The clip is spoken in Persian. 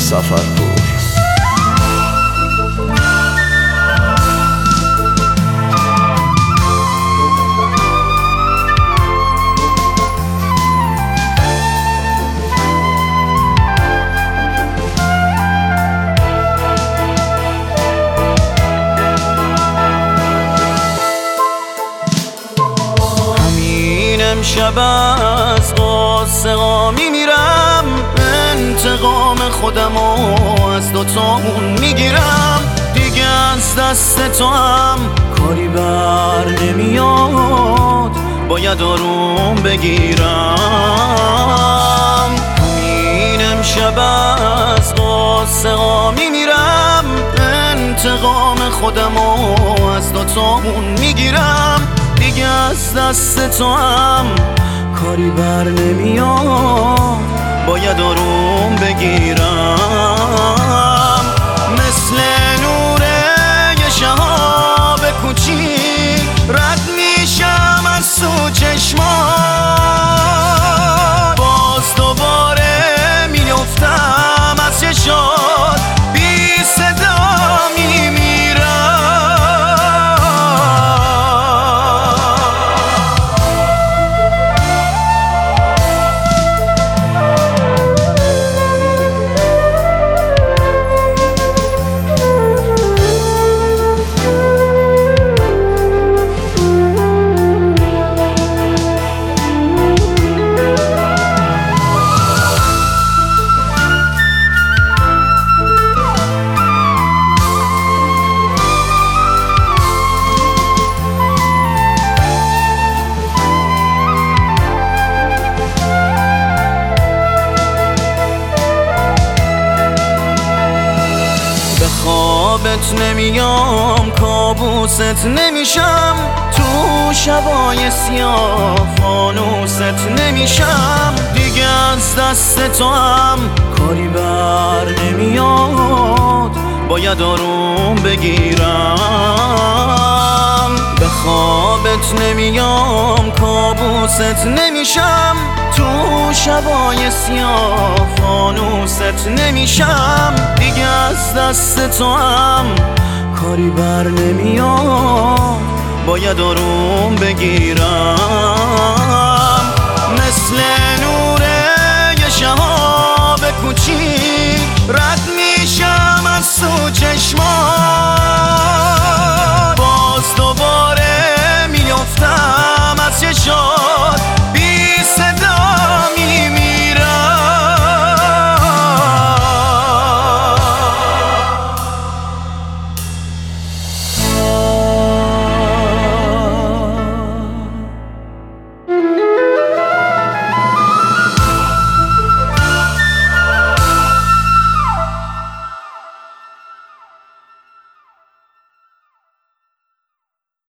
سفرپور. امشب از قاسقا میمیرم، انتقام خودمو از دوتامون میگیرم. دیگه از دست تو هم کاری بر نمیاد، باید آروم بگیرم. این امشب از قاسقا میمیرم، انتقام خودمو از دوتامون میگیرم. دیگه از دست تو هم کاری بر نمیاد، باید آروم بگیرم. مثل نور یه شهاب کوچیک رد میشم از تو چشمات، باز دوباره میفتم از چشات، بی صدا خوابت نمیام، کابوست نمیشم، تو شبای سیاه فانوست نمیشم. دیگه از دست تو هم کاری بر نمیاد، باید آروم بگیرم. به خوابت نمیام، کابوست نمیشم، تو شبای سیاه فانوست نمیشم. دیگه از دست تو هم کاری بر نمیاد، باید آروم بگیرم. مثل نور یه شهاب کوچیک رد